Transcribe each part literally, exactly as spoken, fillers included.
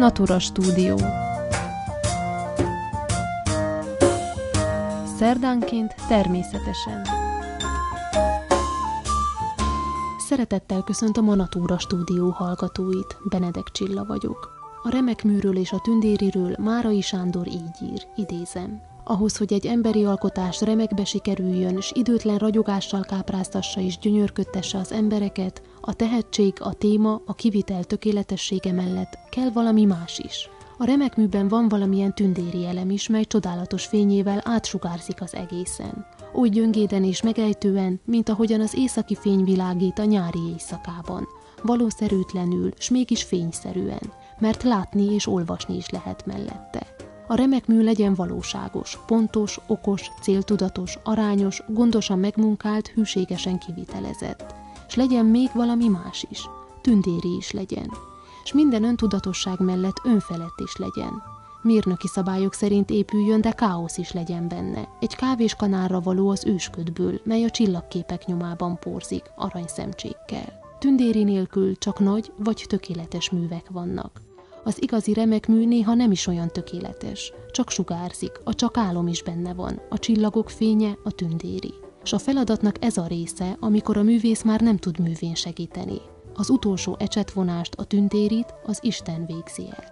Natura Stúdió. Szerdánként természetesen. Szeretettel köszöntöm a Natura Stúdió hallgatóit, Benedek Csilla vagyok. A remekműről és a tündériről Márai Sándor így ír, idézem. Ahhoz, hogy egy emberi alkotás remekbe sikerüljön, s időtlen ragyogással kápráztassa és gyönyörködtesse az embereket, a tehetség, a téma, a kivitel tökéletessége mellett kell valami más is. A remekműben van valamilyen tündéri elem is, mely csodálatos fényével átsugárzik az egészen. Oly gyöngéden és megejtően, mint ahogyan az északi fény világít a nyári éjszakában. Valószerűtlenül, s mégis fényszerűen, mert látni és olvasni is lehet mellette. A remekmű legyen valóságos, pontos, okos, céltudatos, arányos, gondosan megmunkált, hűségesen kivitelezett. S legyen még valami más is, tündéri is legyen. S minden öntudatosság mellett önfelett is legyen. Mérnöki szabályok szerint épüljön, de káosz is legyen benne. Egy kávéskanálra való az ősködből, mely a csillagképek nyomában porzik, aranyszemcsékkel. Tündéri nélkül csak nagy vagy tökéletes művek vannak. Az igazi remekmű néha nem is olyan tökéletes, csak sugárzik, a csak álom is benne van, a csillagok fénye, a tündéri. S a feladatnak ez a része, amikor a művész már nem tud művén segíteni. Az utolsó ecsetvonást, a tündérit az Isten végzi el.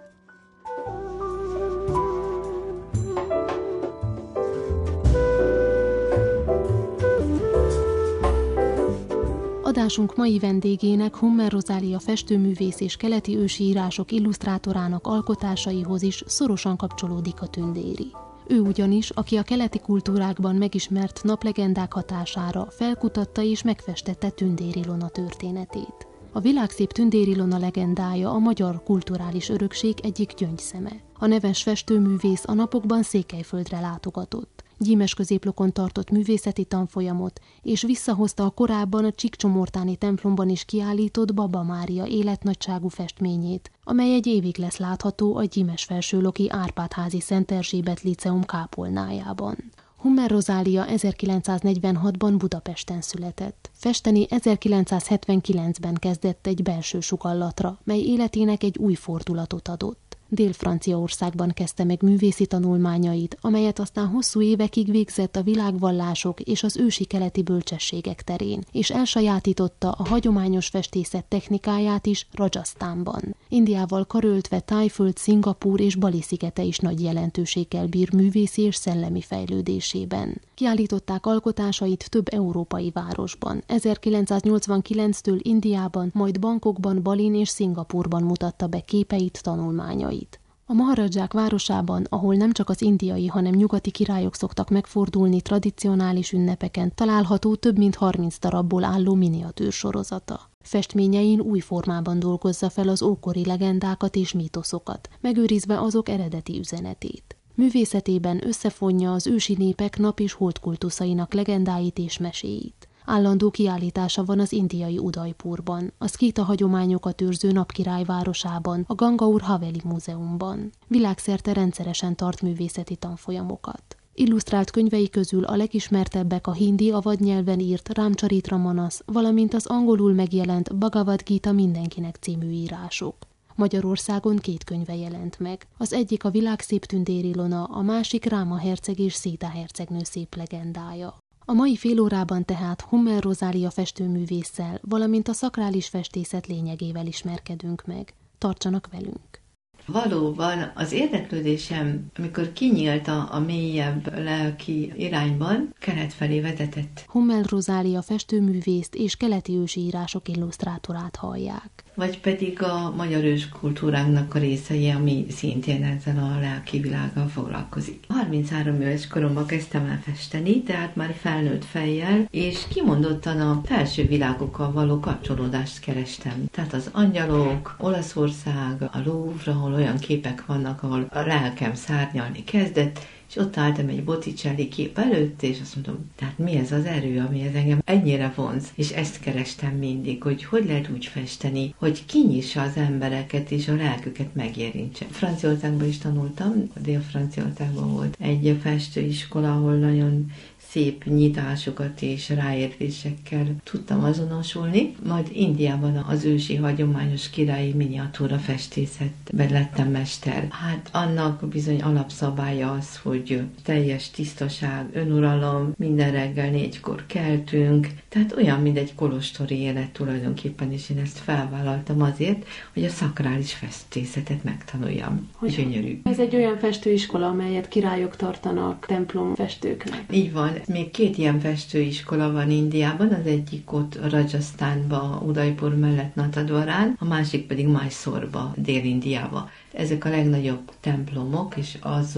Adásunk mai vendégének, Hummer Rozália festőművész és keleti ősi írások illusztrátorának alkotásaihoz is szorosan kapcsolódik a tündéri. Ő ugyanis, aki a keleti kultúrákban megismert naplegendák hatására felkutatta és megfestette Tündér Ilona történetét. A világszép Tündér Ilona legendája a magyar kulturális örökség egyik gyöngyszeme. A neves festőművész a napokban Székelyföldre látogatott. Gyímes középlokon tartott művészeti tanfolyamot, és visszahozta a korábban a Csíkcsomortáni templomban is kiállított Baba Mária életnagyságú festményét, amely egy évig lesz látható a Gyímes felsőloki Árpád-házi Szent Erzsébet Líceum kápolnájában. Hummer Rozália ezerkilencszáznegyvenhatban Budapesten született. Festeni ezerkilencszázhetvenkilencben kezdett egy belső sugallatra, mely életének egy új fordulatot adott. Dél-Franciaországban kezdte meg művészi tanulmányait, amelyet aztán hosszú évekig végzett a világvallások és az ősi keleti bölcsességek terén, és elsajátította a hagyományos festészet technikáját is Rajasztánban. Indiával karöltve Tájföld, Szingapúr és Bali szigete is nagy jelentőséggel bír művészi és szellemi fejlődésében. Kiállították alkotásait több európai városban. ezerkilencszáznyolcvankilenctől Indiában, majd Bangkokban, Balin és Szingapúrban mutatta be képeit, tanulmányait. A Maharadzsák városában, ahol nem csak az indiai, hanem nyugati királyok szoktak megfordulni tradicionális ünnepeken, található több mint harminc darabból álló miniatűr sorozata. Festményein új formában dolgozza fel az ókori legendákat és mítoszokat, megőrizve azok eredeti üzenetét. Művészetében összefonja az ősi népek nap- és holdkultuszainak legendáit és meséit. Állandó kiállítása van az indiai Udaipurban, a szkíta hagyományokat őrző Napkirály városában, a Gangaur Haveli Múzeumban. Világszerte rendszeresen tart művészeti tanfolyamokat. Illusztrált könyvei közül a legismertebbek a hindi avad nyelven írt Rámcsaritra Manas, valamint az angolul megjelent Bhagavad Gita mindenkinek című írások. Magyarországon két könyve jelent meg. Az egyik a világszép Tündér Ilona, a másik Ráma herceg és Szíta hercegnő szép legendája. A mai félórában tehát Hummer Rozália festőművésszel, valamint a szakrális festészet lényegével ismerkedünk meg. Tartsanak velünk! Valóban az érdeklődésem, amikor kinyílt a, a mélyebb lelki irányban, kelet felé vezetett. Hummer Rozália festőművészt és keleti ősi írások illusztrátorát hallják. Vagy pedig a magyar őskultúránknak a részei, ami szintén ezzel a lelki világgal foglalkozik. harminchárom éves koromban kezdtem el festeni, tehát már felnőtt fejjel, és kimondottan a felső világokkal való kapcsolódást kerestem. Tehát az angyalok, Olaszország, a Louvre, ahol olyan képek vannak, ahol a lelkem szárnyalni kezdett, és ott álltam egy Botticelli kép előtt, és azt mondom, tehát mi ez az erő, ami ez engem ennyire vonz, és ezt kerestem mindig, hogy hogy lehet úgy festeni, hogy kinyissa az embereket, és a lelküket megérintse. Franciaországban is tanultam, Dél-Franciaországban volt egy festőiskola, ahol nagyon szép nyitásokat és ráértésekkel tudtam azonosulni, majd Indiában az ősi hagyományos királyi miniatúra festészetben lettem mester. Hát annak bizony alapszabálya az, hogy teljes tisztaság, önuralom, minden reggel négykor keltünk, tehát olyan, mint egy kolostori élet tulajdonképpen, és én ezt felvállaltam azért, hogy a szakrális festészetet megtanuljam. Hogy gyönyörű. Ez egy olyan festőiskola, amelyet királyok tartanak templomfestőknek. Így van. Még két ilyen festőiskola van Indiában, az egyik ott Rajasztánba, Udaipur mellett Natadvarán, a másik pedig Mysore-ba, Dél-Indiába. Ezek a legnagyobb templomok, és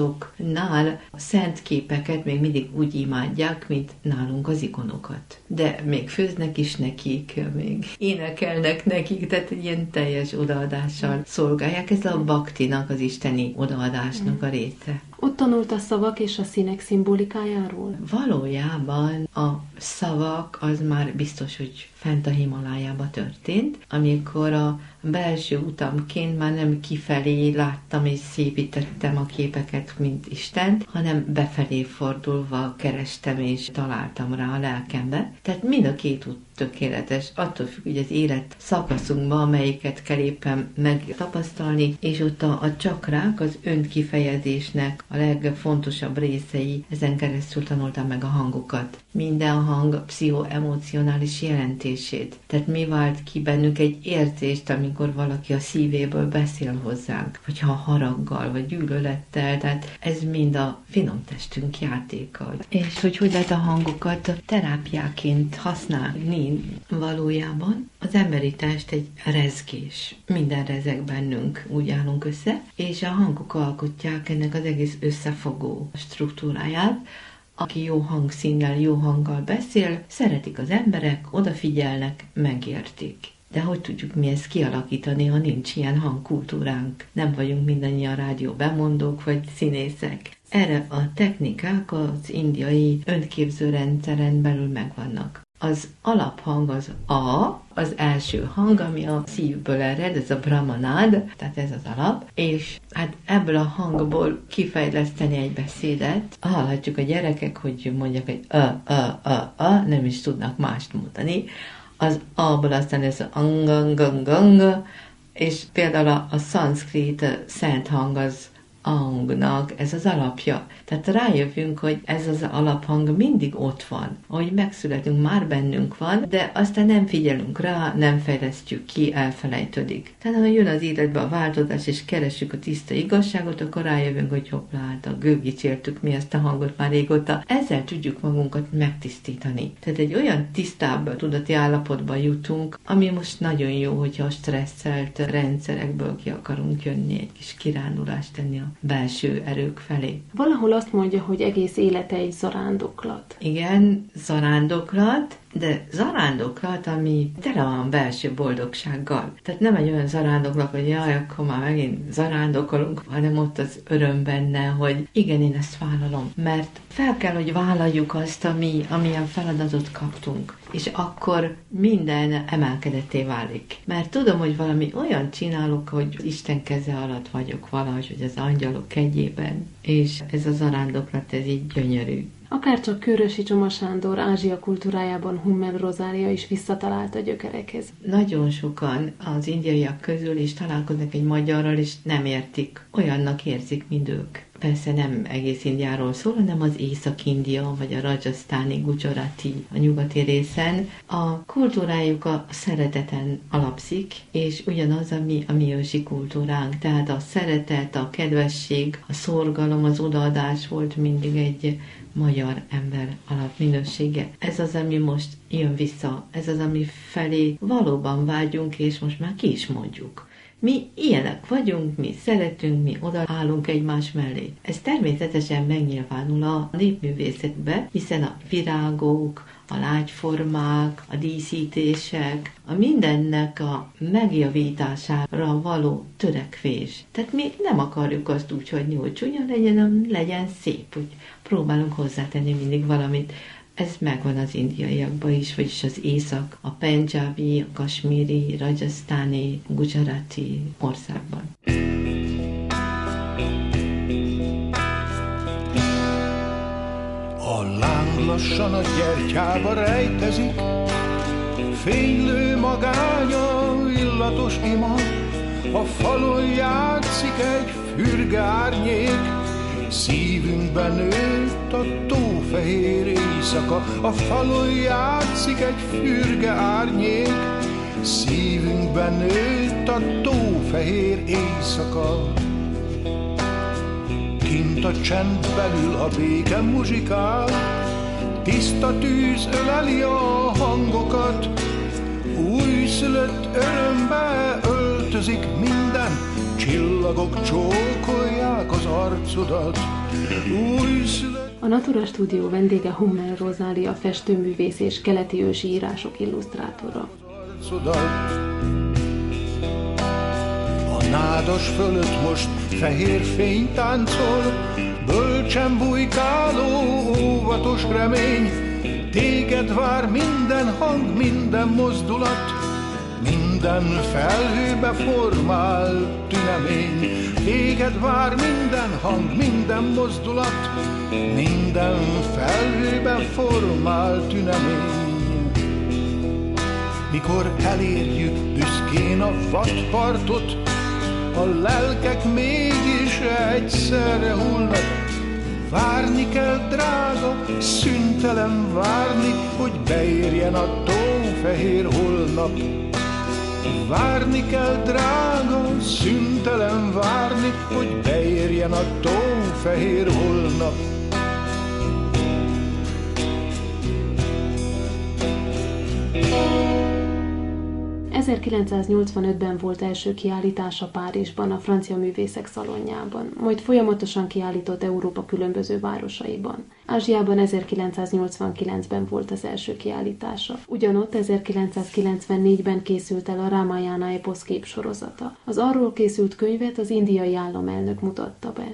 azoknál a szent képeket még mindig úgy imádják, mint nálunk az ikonokat. De még főznek is nekik, még énekelnek nekik, tehát egy ilyen teljes odaadással szolgálják. Ez a baktinak, az isteni odaadásnak a része. Ott tanult a szavak és a színek szimbolikájáról? Valójában a szavak az már biztos, hogy fent a Himalájába történt, amikor a belső utamként már nem kifelé láttam és szépítettem a képeket, mint Istent, hanem befelé fordulva kerestem és találtam rá a lelkembe. Tehát mind a két út tökéletes, attól függ, hogy az élet szakaszunkban, amelyiket kell éppen megtapasztalni, és ott a, a csakrák az önkifejezésnek a legfontosabb részei, ezen keresztül tanultam meg a hangokat. Minden hang pszichoemocionális jelentését. Tehát mi vált ki bennünk egy érzést, amikor valaki a szívéből beszél hozzánk, vagy ha haraggal, vagy gyűlölettel, tehát ez mind a finom testünk játéka. És hogy hogy lehet a hangokat terápiáként használni valójában. Az emberi test egy rezgés. Minden rezeg bennünk, úgy állunk össze, és a hangok alkotják ennek az egész összefogó struktúráját. Aki jó hangszínnel, jó hanggal beszél, szeretik az emberek, odafigyelnek, megértik. De hogy tudjuk mi ezt kialakítani, ha nincs ilyen hangkultúránk? Nem vagyunk mindannyian rádió bemondók vagy színészek. Erre a technikák az indiai önképzőrendszeren belül megvannak. Az alaphang az A, az első hang, ami a szívből ered, ez a brahmanád, tehát ez az alap, és hát ebből a hangból kifejleszteni egy beszédet, hallhatjuk a gyerekek, hogy mondják, hogy a, a, a, a, nem is tudnak mást mondani, az A-ból aztán ez az anganganganga, és például a, a szanszkrit szent hang az angnak, ez az alapja. Tehát rájövünk, hogy ez az alaphang mindig ott van. Ahogy megszületünk, már bennünk van, de aztán nem figyelünk rá, nem fejlesztjük ki, elfelejtődik. Tehát ha jön az életbe a változás, és keressük a tiszta igazságot, akkor rájövünk, hogy hoppá, hát a gőgicsértük mi ezt a hangot már régóta. Ezzel tudjuk magunkat megtisztítani. Tehát egy olyan tisztább tudati állapotba jutunk, ami most nagyon jó, hogyha a stresszelt rendszerekből ki akarunk jönni, egy kis kirándulást tenni a belső erők felé. Valahol azt mondja, hogy egész élete egy zarándoklat. Igen, zarándoklat, de zarándoklat, ami tele van belső boldogsággal. Tehát nem egy olyan zarándoklat, hogy jaj, akkor már megint zarándokolunk, hanem ott az öröm benne, hogy igen, én ezt vállalom. Mert fel kell, hogy vállaljuk azt, ami, amilyen feladatot kaptunk. És akkor minden emelkedetté válik. Mert tudom, hogy valami olyan csinálok, hogy Isten keze alatt vagyok valahogy, hogy az angyalok kegyében. És ez a zarándoklat, ez így gyönyörű. Akárcsak Kőrösi Csoma Sándor Ázsia kultúrájában Hummel Rozália is visszatalált a gyökerekhez. Nagyon sokan az indiaiak közül is találkoznak egy magyarral, és nem értik. Olyannak érzik, mint ők. Persze nem egész Indiáról szól, hanem az Észak-India, vagy a rajasztáni, gujarati, a nyugati részen. A kultúrájuk a szereteten alapszik, és ugyanaz, ami a mi ősi kultúránk. Tehát a szeretet, a kedvesség, a szorgalom, az odaadás volt mindig egy magyar ember alapminősége. Ez az, ami most jön vissza, ez az, ami felé valóban vágyunk, és most már ki is mondjuk. Mi ilyenek vagyunk, mi szeretünk, mi odaállunk egymás mellé. Ez természetesen megnyilvánul a népművészetbe, hiszen a virágok, a lágyformák, a díszítések, a mindennek a megjavítására való törekvés. Tehát mi nem akarjuk azt úgy hagyni, hogy csúnya legyen, hanem legyen szép, hogy próbálunk hozzátenni mindig valamit. Ez megvan az indiaiakban is, vagyis az észak, a pendzsábi, a kasmíri, rajasztáni, gujarati országban. A láng lassan a gyertyába rejtezik, fénylő magánya, illatos ima, a falon játszik egy fürge árnyék, szívünkben nőtt a tófehér éjszaka, a falon játszik egy fürge árnyék, szívünkben nőtt a tófehér éjszaka. Kint a csend belül a béke muzsikál, tiszta tűz öleli a hangokat, újszülött örömbe öltözik minden, csillagok csókolják az arcodat. Újszülött... A Natura Stúdió vendége Hummel Rozália festőművész és keleti ősi írások illusztrátora. A nádas fölött most fehér fény táncol, bölcsen bujkáló óvatos remény, téged vár minden hang, minden mozdulat, minden felhőbe formál tünemény. Téged vár minden hang, minden mozdulat, minden felhőbe formál tünemény. Mikor elérjük büszkén a vadpartot, a lelkek mégis egyszerre hullnak. Várni kell, drága, szüntelen várni, hogy beérjen a tófehér holnap. Várni kell, drága, szüntelen várni, hogy beérjen a tófehér holnap. ezerkilencszáznyolcvanötben volt első kiállítása Párizsban, a francia művészek szalonjában, majd folyamatosan kiállított Európa különböző városaiban. Ázsiában ezerkilencszáznyolcvankilencben volt az első kiállítása. Ugyanott ezerkilencszázkilencvennégyben készült el a Ramayana eposz képsorozata. Az arról készült könyvet az indiai államelnök mutatta be.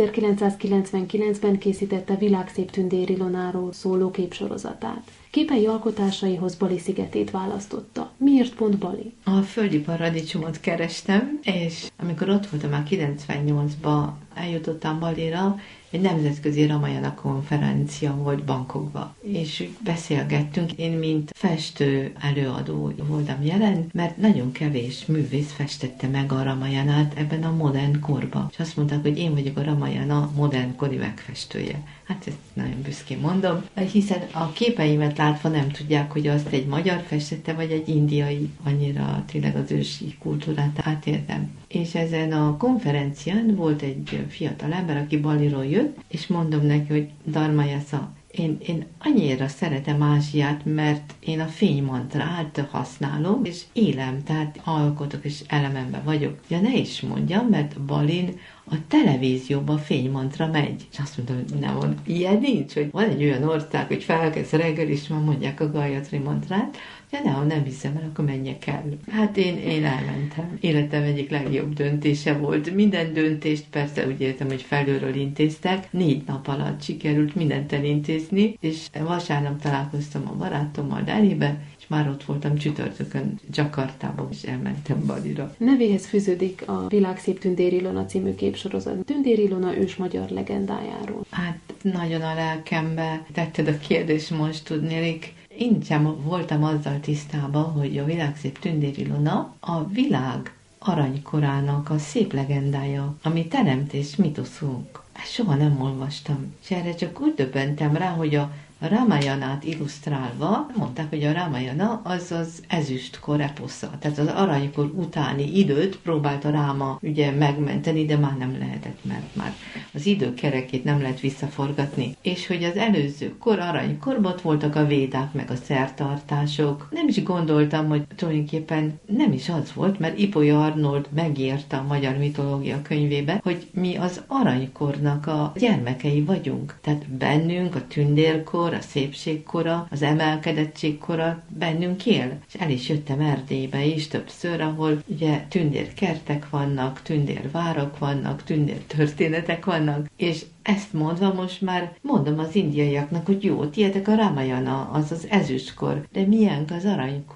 ezerkilencszázkilencvenkilencben készítette Világszép Tündér Ilonáról szóló képsorozatát. Képei alkotásaihoz Bali szigetét választotta. Miért pont Bali? A földi paradicsomot kerestem, és amikor ott voltam már kilencvennyolcban, eljutottam Balira, egy nemzetközi Ramayana konferencia volt Bangkokban, és beszélgettünk. Én, mint festő előadó voltam jelen, mert nagyon kevés művész festette meg a Ramayanát ebben a modern korban. És azt mondták, hogy én vagyok a Ramayana modernkori megfestője. Hát ezt nagyon büszkén mondom, hiszen a képeimet látva nem tudják, hogy azt egy magyar festette, vagy egy indiai, annyira tényleg az ősi kultúrát átértem. És ezen a konferencián volt egy fiatal ember, aki Baliról jött, és mondom neki, hogy Dharmayasa, Én, én annyira szeretem Ázsiát, mert én a fénymantrát használom, és élem, tehát alkotok és elememben vagyok. Ja, ne is mondjam, mert Balin a televízióban fénymantra megy. És azt mondom, hogy nem van, ilyen nincs, hogy van egy olyan ország, hogy felkezd reggel, és már mondják a Gayatri mantrát, ja, nem, nem hiszem, mert akkor menjek el. Hát én, én elmentem. Életem egyik legjobb döntése volt. Minden döntést persze úgy értem, hogy felülről intéztek. Négy nap alatt sikerült mindent elintézni, és vasárnap találkoztam a barátommal Delhibe, és már ott voltam csütörtökön Jakartában, és elmentem Balira. Nevéhez fűződik a Világszép Tündér Ilona című képsorozat. Tündér Ilona ős magyar legendájáról. Hát nagyon a lelkembe tetted a kérdést, most tudnélik. Én sem voltam azzal tisztában, hogy a Világszép Tündér Ilona a világ aranykorának a szép legendája, ami teremtés mitoszunk. Ezt soha nem olvastam. És erre csak úgy döbbentem rá, hogy a Ramayanát illusztrálva mondták, hogy a Ramayana az az ezüstkor eposza. Tehát az aranykor utáni időt próbálta Ráma ugye megmenteni, de már nem lehetett, mert már az idő kerekét nem lehet visszaforgatni. És hogy az előző kor aranykorban voltak a védák, meg a szertartások. Nem is gondoltam, hogy tulajdonképpen nem is az volt, mert Ipolya Arnold megírta a magyar mitológia könyvébe, hogy mi az aranykornak a gyermekei vagyunk. Tehát bennünk a tündérkor, a szépségkora, az emelkedettségkora bennünk él. És el is jöttem Erdélybe is többször, ahol ugye tündérkertek vannak, tündérvárok vannak, tündértörténetek vannak, és ezt mondva most már mondom az indiaiaknak, hogy jó, tietek a Ramayana, az az ezüstkor, de milyen az aranykor?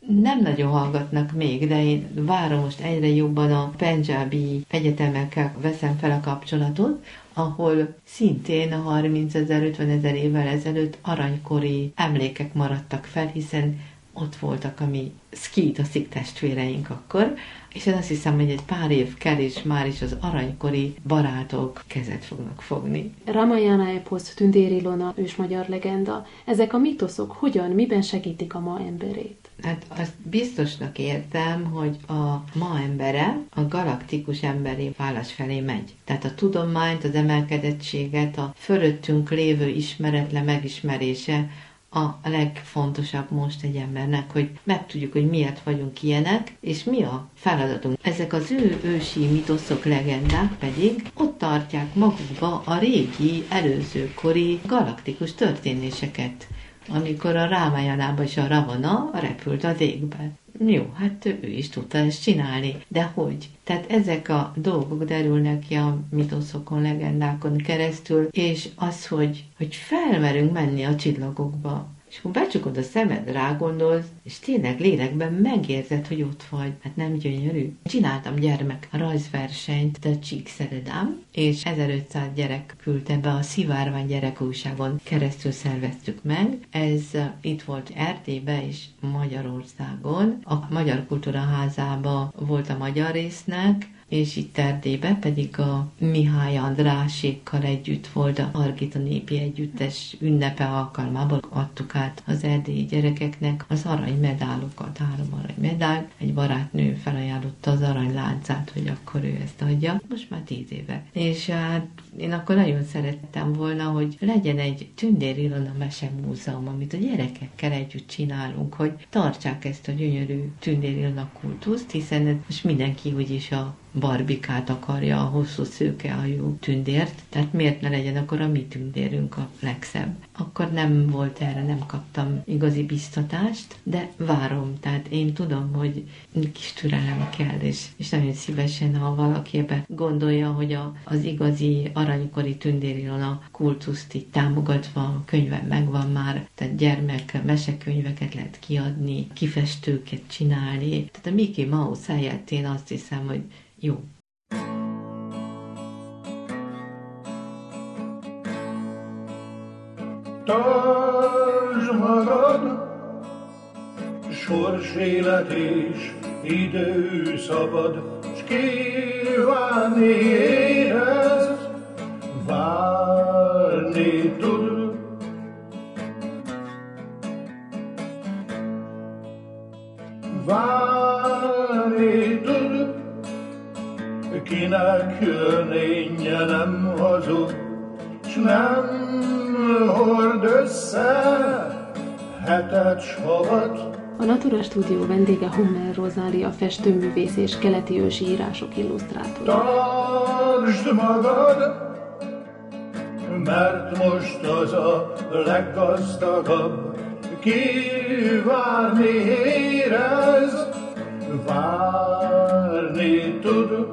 nem nagyon hallgatnak még, de én várom most egyre jobban a Punjabi egyetemekkel veszem fel a kapcsolatot, ahol szintén a harmincezer, ötvenezer évvel ezelőtt aranykori emlékek maradtak fel, hiszen ott voltak a mi szkítaszik testvéreink akkor, és én azt hiszem, hogy egy pár év kell, és már is az aranykori barátok kezet fognak fogni. Ramayana eposz, Tündér Ilona, ősmagyar legenda. Ezek a mitoszok hogyan, miben segítik a ma emberét? Hát azt biztosnak értem, hogy a ma embere a galaktikus emberi válasz felé megy. Tehát a tudományt, az emelkedettséget, a fölöttünk lévő ismeretlen megismerése a legfontosabb most egy embernek, hogy megtudjuk, hogy miért vagyunk ilyenek, és mi a feladatunk. Ezek az ő ősi mitoszok, legendák pedig ott tartják magukba a régi, előzőkori galaktikus történéseket, amikor a Rámajánába és a Ravana repült az égbe. Jó, hát ő is tudta ezt csinálni, de hogy? Tehát ezek a dolgok derülnek ki a mitoszokon, legendákon keresztül, és az, hogy, hogy felmerünk menni a csillagokba, és akkor becsukod a szemed, rágondolsz, és tényleg lélekben megérzed, hogy ott vagy. Hát nem gyönyörű? Csináltam gyermek rajzversenyt, de Csíkszeredán, és ezerötszáz gyerek küldte be a Szivárvány gyerekújságon keresztül szerveztük meg. Ez itt volt Erdélyben és Magyarországon. A Magyar Kultúra Házában volt a magyar résznek, és itt Erdélyben pedig a Mihály Andrásékkal együtt volt a Hargita Népi Együttes ünnepe alkalmából adtuk át az erdélyi gyerekeknek az aranymedálokat, három aranymedál. Egy barátnő felajánlotta az aranyláncát, hogy akkor ő ezt adja. Most már tíz éve. És hát én akkor nagyon szerettem volna, hogy legyen egy Tündér Ilona mesemúzeum, amit a gyerekekkel együtt csinálunk, hogy tartsák ezt a gyönyörű Tündér Ilona kultuszt, hiszen most mindenki úgyis a Barbikát akarja, a hosszú szőkehajú tündért, tehát miért ne legyen akkor a mi tündérünk a legszebb. Akkor nem volt erre, nem kaptam igazi biztatást, de várom, tehát én tudom, hogy kis türelem kell, és, és nagyon szívesen, ha valaki ebbe gondolja, hogy a, az igazi aranykori Tündér Ilona kultuszt így támogatva, a könyvem megvan már, tehát gyermek mesekönyveket lehet kiadni, kifestőket csinálni, tehát a Mickey Mouse helyett én azt hiszem, hogy jó. Tartsd magad, sors élet és idő szabad, s kívánni érezd, várni tud. Várni tud, kinek jönénye nem hazug, s nem hord össze hetet s havat. A Natura Stúdió vendége Hummer Rozália, festőművész és keleti ősi írások illusztrátora. Tartsd magad, mert most az a leggazdagabb, kivárni érez, várni tud.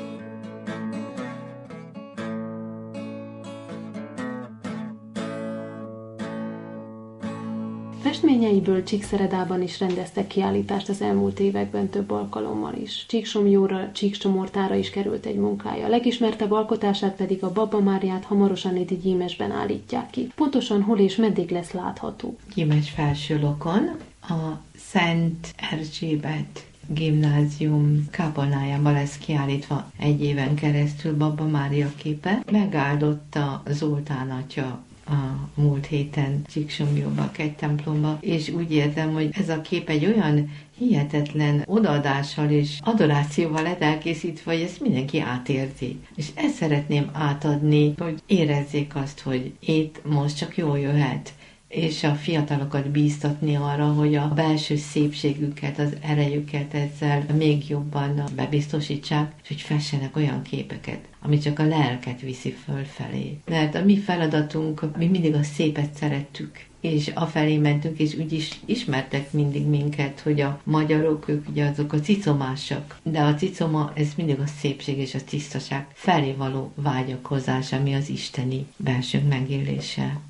Festményeiből Csíkszeredában is rendeztek kiállítást az elmúlt években több alkalommal is. Csíksomlyóra, Csíksomortára is került egy munkája. Legismertebb alkotását pedig a Babba Máriát hamarosan itt Gyímesben állítják ki. Pontosan hol és meddig lesz látható? Gyímes Felsőlokon, a Szent Erzsébet gimnázium kápolnájában lesz kiállítva egy éven keresztül Babba Mária képe. Megáldotta Zoltán atya a múlt héten Csíksomlyóba, egy templomba, és úgy értem, hogy ez a kép egy olyan hihetetlen odaadással és adorációval lett elkészítve, hogy ezt mindenki átérzi. És ezt szeretném átadni, hogy érezzék azt, hogy itt most csak jól jöhet, és a fiatalokat bíztatni arra, hogy a belső szépségüket, az erejüket ezzel még jobban bebiztosítsák, és hogy fessenek olyan képeket, ami csak a lelket viszi fölfelé. Mert a mi feladatunk, mi mindig a szépet szerettük, és afelé mentünk, és úgy is ismertek mindig minket, hogy a magyarok, ők ugye azok a cicomásak, de a cicoma, ez mindig a szépség és a tisztaság felé való vágyakozás, ami az isteni belső megélése.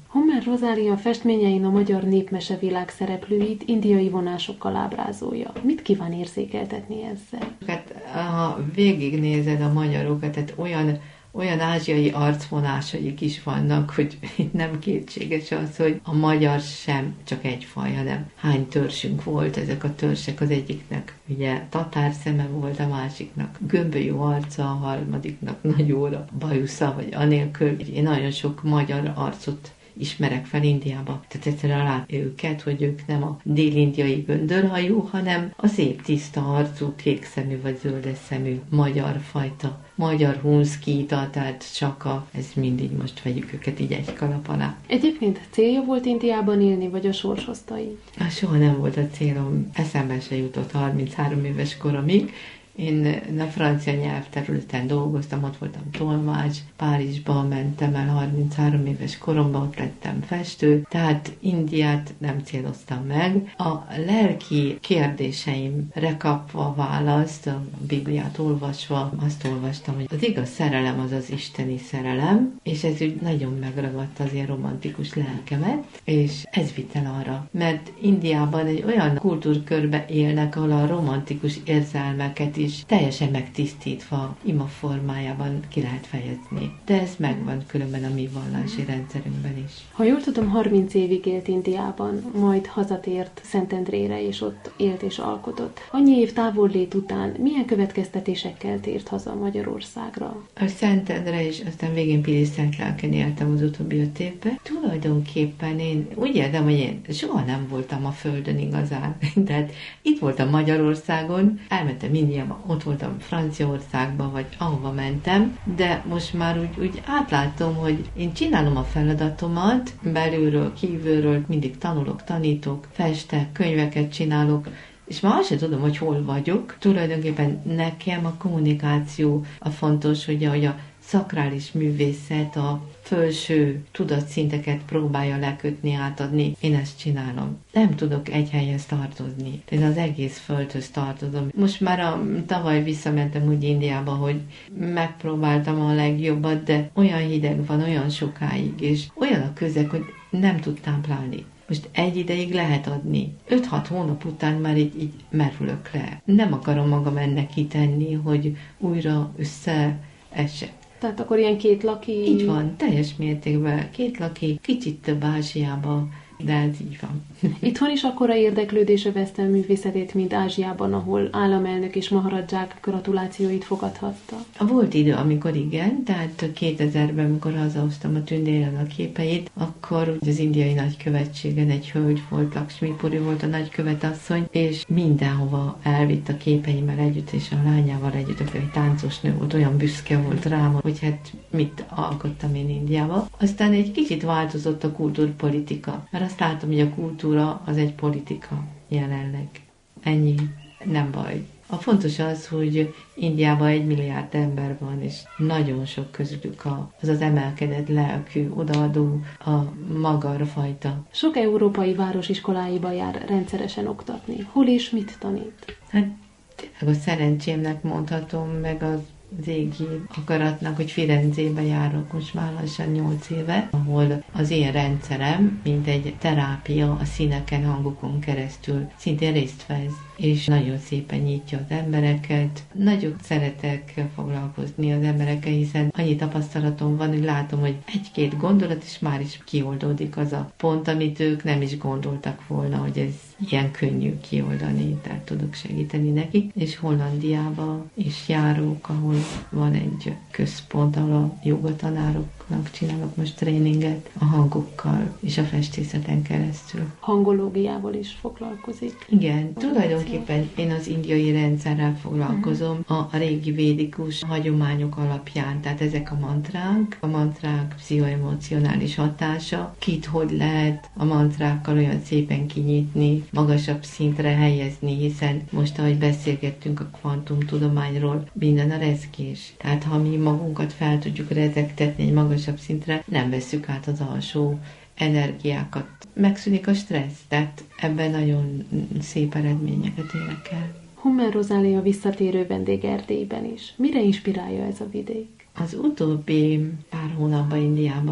Hummer Rozália festményein a magyar népmesevilág szereplőit indiai vonásokkal ábrázolja. Mit kíván érzékeltetni ezzel? Hát, ha végignézed a magyarokat, tehát olyan olyan ázsiai arcvonásaik is vannak, hogy nem kétséges az, hogy a magyar sem csak egy faj, hanem hány törzsünk volt, ezek a törzsek az egyiknek. Ugye tatár szeme volt, a másiknak gömbölyű arca, a harmadiknak nagy óra, bajusza, vagy anélkül. Én nagyon sok magyar arcot ismerek fel Indiába. Tehát egyszerűen látni őket, hogy ők nem a dél-indiai göndörhajú, hanem a szép tiszta arcú, kékszemű vagy zöldes szemű magyar fajta. Magyar hunszkíta, tehát csaka, ez mindig most vegyük őket így egy kalap alá. Egyébként célja volt Indiában élni, vagy a sors hozta így? Soha nem volt a célom, eszembe se jutott harminchárom éves koromig. Én a francia nyelvterületen dolgoztam, ott voltam tolmács, Párizsba mentem el harminchárom éves koromban, ott lettem festő, tehát Indiát nem céloztam meg. A lelki kérdéseimre kapva választ, a Bibliát olvasva, azt olvastam, hogy az igaz szerelem az az isteni szerelem, és ez úgy nagyon megragadta az ilyen romantikus lelkemet, és ez vitt el arra, mert Indiában egy olyan kultúrkörbe élnek, ahol a romantikus érzelmeket is teljesen megtisztítva, ima formájában ki lehet fejezni. De ez megvan különben a mi vallási rendszerünkben is. Ha jól tudom, harminc évig élt Indiában, majd hazatért Szentendrére, és ott élt és alkotott. Annyi év távollét után milyen következtetésekkel tért haza Magyarországra? A Szentendre és aztán végén Pilis-Szentlelken éltem az utóbbi öt évben. Tulajdonképpen én úgy értem, hogy én soha nem voltam a földön igazán. Tehát itt voltam Magyarországon, elmentem Indiába, ott voltam Franciaországban, vagy ahova mentem, de most már úgy, úgy átlátom, hogy én csinálom a feladatomat, belülről, kívülről, mindig tanulok, tanítok, festek, könyveket csinálok, és már azt sem tudom, hogy hol vagyok. Tulajdonképpen nekem a kommunikáció a fontos, hogy a, hogy a szakrális művészet a felső tudatszinteket próbálja lekötni, átadni. Én ezt csinálom. Nem tudok egy helyhez tartozni. Én az egész földhöz tartozom. Most már a, tavaly visszamentem úgy Indiába, hogy megpróbáltam a legjobbat, de olyan hideg van, olyan sokáig, és olyan a közeg, hogy nem tud táplálni. Most egy ideig lehet adni. öt-hat hónap után már így, így merülök le. Nem akarom magam ennek kitenni, hogy újra összeesek. Tehát akkor ilyen két laki... Így van, teljes mértékben. Két laki, kicsit több Ázsiába, de ez így van. Itthon is akkora érdeklődés övezte a művészetét, mint Ázsiában, ahol államelnök és maharadzsák gratulációit fogadhatta. Volt idő, amikor igen, tehát kétezerben, amikor hazahoztam a tündéren a képeit, akkor az indiai nagykövetségen egy hölgy volt, Lakshmi Puri volt a nagykövetasszony, és mindenhova elvitt a képeimmel együtt, és a lányával együtt, aki egy táncosnő volt, olyan büszke volt rám, hogy hát mit alkottam én Indiába. Aztán egy kicsit változott a kultúrpolitika, mert azt látom, hogy a kultúra az egy politika jelenleg. Ennyi, nem baj. A fontos az, hogy Indiában egy milliárd ember van, és nagyon sok közülük az az emelkedett lelkű, odaadó, a magarfajta. Sok európai város iskoláiba jár rendszeresen oktatni. Hol és mit tanít? Hát tényleg a szerencsémnek mondhatom, meg az az égi akaratnak, hogy Firenzébe járok most már lassan nyolc éve, ahol az én rendszerem, mint egy terápia a színeken, hangokon keresztül szintén részt vesz, és nagyon szépen nyitja az embereket. Nagyon szeretek foglalkozni az emberekkel, hiszen annyi tapasztalatom van, hogy látom, hogy egy-két gondolat is már is kioldódik az a pont, amit ők nem is gondoltak volna, hogy ez ilyen könnyű kioldani, tehát tudok segíteni nekik. És Hollandiába is járok, ahol van egy központ, ahol a jogatanároknak csinálok most tréninget a hangokkal és a festészeten keresztül. Hangológiával is foglalkozik. Igen, tulajdonképpen én az indiai rendszerrel foglalkozom, a régi védikus hagyományok alapján, tehát ezek a mantrák, a mantrák pszichoemocionális hatása, kit hogy lehet a mantrákkal olyan szépen kinyitni, magasabb szintre helyezni, hiszen most, ahogy beszélgettünk a kvantumtudományról, minden a rezgés. Tehát ha mi magunkat fel tudjuk rezegtetni egy magasabb szintre, nem vesszük át az alsó energiákat. Megszűnik a stressz, tehát ebben nagyon szép eredményeket érek el. Hummer Rozália visszatérő vendég Erdélyben is. Mire inspirálja ez a vidék? Az utóbbi pár hónapban Indiában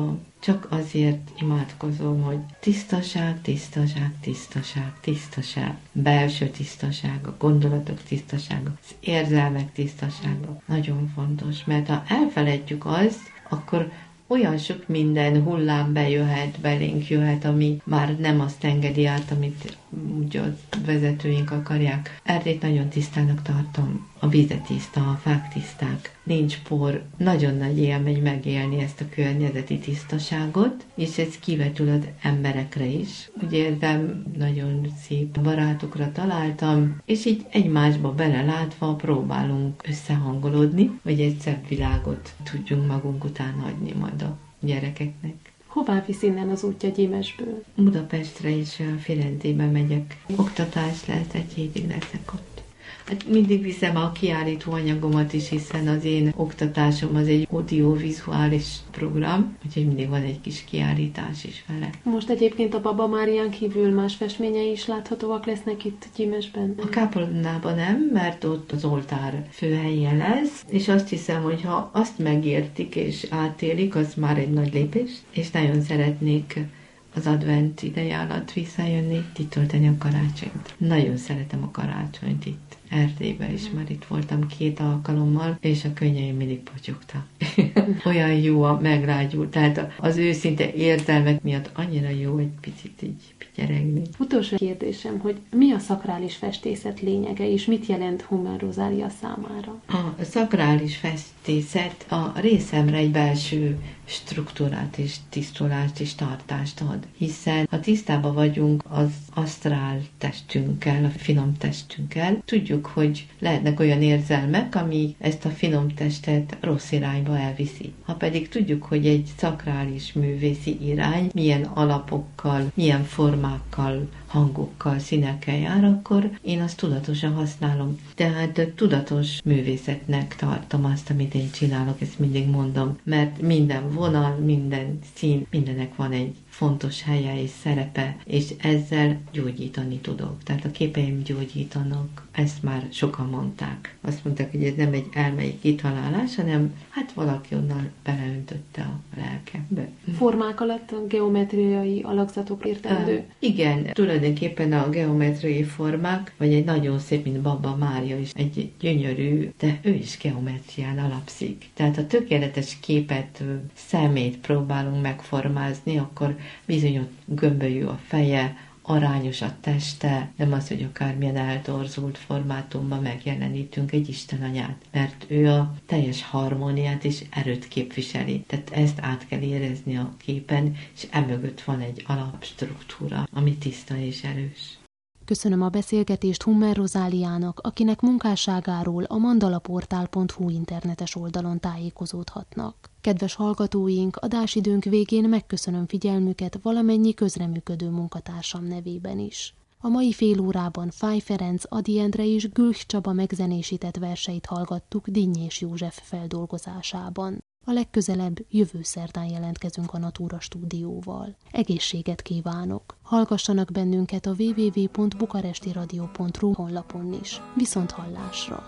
csak azért imádkozom, hogy tisztaság, tisztaság, tisztaság, tisztaság, belső tisztaság, a gondolatok tisztasága, az érzelmek tisztasága. Nagyon fontos, mert ha elfeledjük azt, akkor olyan sok minden hullám bejöhet, belénk jöhet, ami már nem azt engedi át, amit úgy a vezetőink akarják. Erdélyt nagyon tisztának tartom. A víze tiszta, a fák tiszták, nincs por. Nagyon nagy élmény megélni ezt a környezeti tisztaságot, és ez kivetül az emberekre is. Úgy érzem, nagyon szép barátokra találtam, és így egymásba belelátva próbálunk összehangolódni, hogy egy szebb világot tudjunk magunk után adni majd a gyerekeknek. Hová visz innen az útja Gyimesből? Budapestre és Firenzébe megyek. Oktatás lesz, egy hétig leszek ott. Hát mindig viszem a kiállító anyagomat is, hiszen az én oktatásom az egy audiovizuális program, úgyhogy mindig van egy kis kiállítás is vele. Most egyébként a Baba Márián kívül más festményei is láthatóak lesznek itt Gyimesben? A kápolnában nem, mert ott az oltár főhelye lesz, és azt hiszem, hogy ha azt megértik és átélik, az már egy nagy lépés, és nagyon szeretnék az advent ideje alatt visszajönni, itt tölteni a karácsonyt. Nagyon szeretem a karácsonyt itt. Erdélyben is már itt voltam két alkalommal, és a könnyeim mindig potyogtak. Olyan jó a megrágyult, tehát az őszinte érzelmek miatt annyira jó egy picit így pityeregni. Utolsó kérdésem, hogy mi a szakrális festészet lényege, és mit jelent Hummel Rozália számára? A szakrális festészet a részemre egy belső struktúrát és tisztulást és tartást ad, hiszen ha tisztában vagyunk az asztrál testünkkel, a finom testünkkel, tudjuk, hogy lehetnek olyan érzelmek, ami ezt a finom testet rossz irányba elviszi. Ha pedig tudjuk, hogy egy szakrális művészi irány milyen alapokkal, milyen formákkal, hangokkal, színekkel jár, akkor én azt tudatosan használom. Tehát tudatos művészetnek tartom azt, amit én csinálok, ezt mindig mondom, mert minden vonal, minden szín, mindennek van egy fontos helye és szerepe, és ezzel gyógyítani tudok. Tehát a képeim gyógyítanak, ezt már sokan mondták. Azt mondták, hogy ez nem egy elmei kitalálás, hanem hát valaki onnan beleöntötte a lelkembe. Formák alatt a geometriai alakzatok értendő? Uh, igen, tulajdonképpen a geometriai formák, vagy egy nagyon szép, mint Baba Mária is, egy gyönyörű, de ő is geometrián alapszik. Tehát a tökéletes képet, szemét próbálunk megformázni, akkor bizony ott gömbölyű a feje, arányos a teste, nem az, hogy akármilyen eltorzult formátumban megjelenítünk egy Istenanyát, mert ő a teljes harmóniát és erőt képviseli. Tehát ezt át kell érezni a képen, és emögött van egy alapstruktúra, ami tiszta és erős. Köszönöm a beszélgetést Hummel Rozáliának, akinek munkásságáról a mandalaportál pont hu internetes oldalon tájékozódhatnak. Kedves hallgatóink, adásidőnk végén megköszönöm figyelmüket valamennyi közreműködő munkatársam nevében is. A mai fél órában Fáj Ferenc, Ady Endre és Gülch Csaba megzenésített verseit hallgattuk Dinnyés József feldolgozásában. A legközelebb jövő szerdán jelentkezünk a Natura stúdióval. Egészséget kívánok! Hallgassanak bennünket a double-u double-u double-u pont bukarestiradio pont ru honlapon is. Viszont hallásra!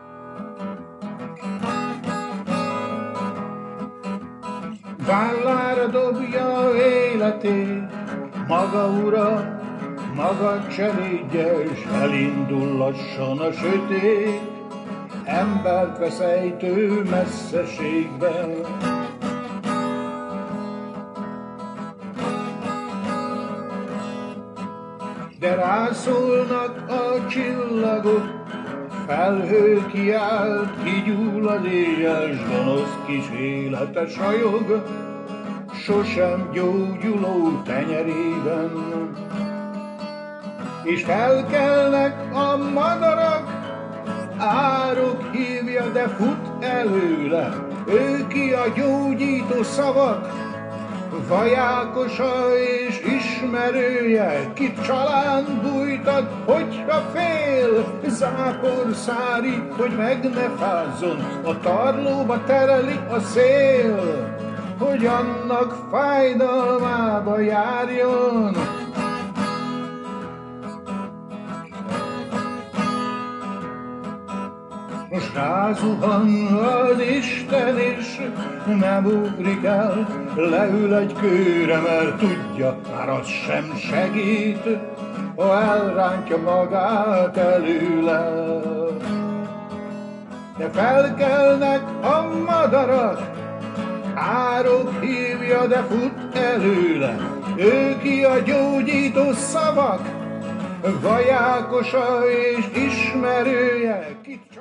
Vállára dobja életét, maga ura, maga cselédje, és elindul lassan a sötét, embert vesz ejtő messzeségben. De rászólnak a csillagok, felhő kiált, kigyúl az éjjel, s gonosz kis élete sajog, sosem gyógyuló tenyerében. És felkelnek a madarak, árok hívja, de fut előle, ő ki a gyógyító szavak, vajákosa és ismerője, ki csalán bújtat, hogyha fél, zápor szárít, hogy meg ne fázzon, a tarlóba tereli a szél, hogy annak fájdalmába járjon. Most rázuhan az Isten, és nem ugrik el, leül egy kőre, mert tudja, már az sem segít, ha elrántja magát előle. De felkelnek a madarak, árok hívja, de fut előle. Ő ki a gyógyító szavak, vajákosa és ismerője, kit